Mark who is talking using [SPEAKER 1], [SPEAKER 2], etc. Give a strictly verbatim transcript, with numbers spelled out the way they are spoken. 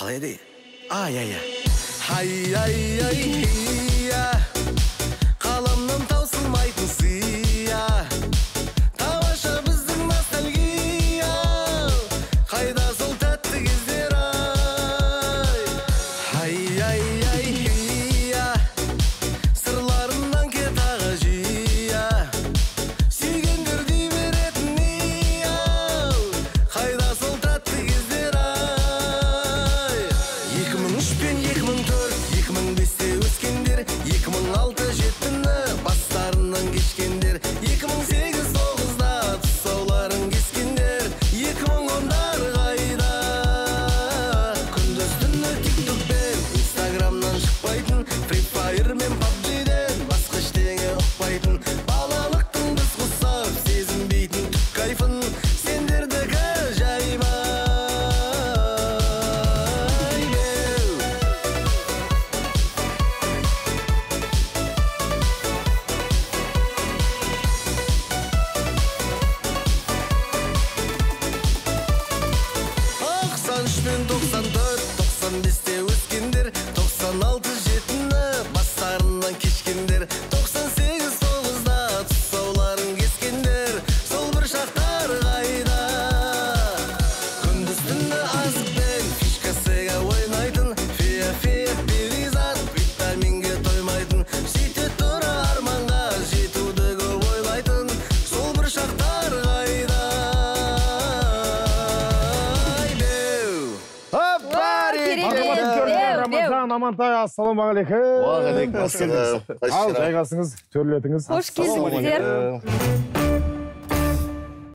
[SPEAKER 1] қалай дейді? Ай, ай, ай. Ай, ай, ай, ия. Қаламнан таусылмайтын сия. Тамаша біздің ностальгия. Қайда сол тәтті кездер ай. Ай, ай, ай, ия. Сырларынан кет аға жия. Сүйгендер дей беретін ия. Қайда сол тәтті кездер ай. екі мың үш пен екі мың төрт, екі мың бесте өскендер, екі мың алты жетіні бастарынан кешкендер, екі мың сегіз тоғызда тұсауларын кескендер, екі мың ондар қайда. Күндіз түні тиктокпен, инстаграмнан шықпайтын, фри фаер мен пабжиден басқа ештеңе ұқпайтын, балалықтың біз құсап сезінбейтін түк кайфын, сендердікі жайма. тоқсан үш пен тоқсан төрт, тоқсан бесте өскендер, тоқсан алты жетіні бастарынан кешкендер, тоқсан сегіз тоғызда тұсауларын кескендер, сол бір шақтар қайда. Күндіз түні азықпен фишка сега ойнайтын, фея фея перизат витаминге тоймайтын, сөйте тұра арманға жетуді көп ойлайтын, сол бір шақтар қайда.
[SPEAKER 2] Рамазан, Амантай, ассалаумағалейкум.
[SPEAKER 3] Уағалейкум ассалам.
[SPEAKER 2] Ал жайғасыңыз, төрлетіңіз.
[SPEAKER 4] Қош келдіңіздер.